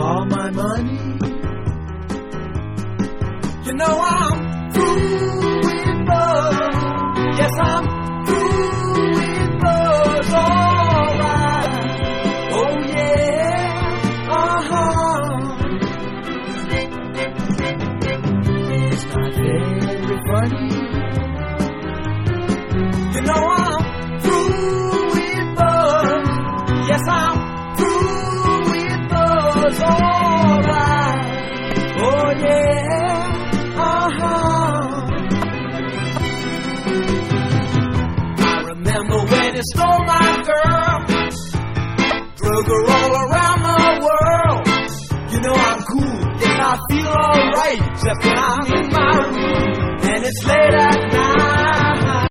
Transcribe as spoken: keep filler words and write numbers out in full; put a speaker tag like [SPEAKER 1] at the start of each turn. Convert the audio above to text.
[SPEAKER 1] all my money. You know I'm through with love. Yes, I'm through with love. Alright. Oh yeah. Uh-huh. It's not very funny. You know I'm through with love. Yes, I'm through with love. Alright. Oh yeah. Uh-huh. I remember when you stole my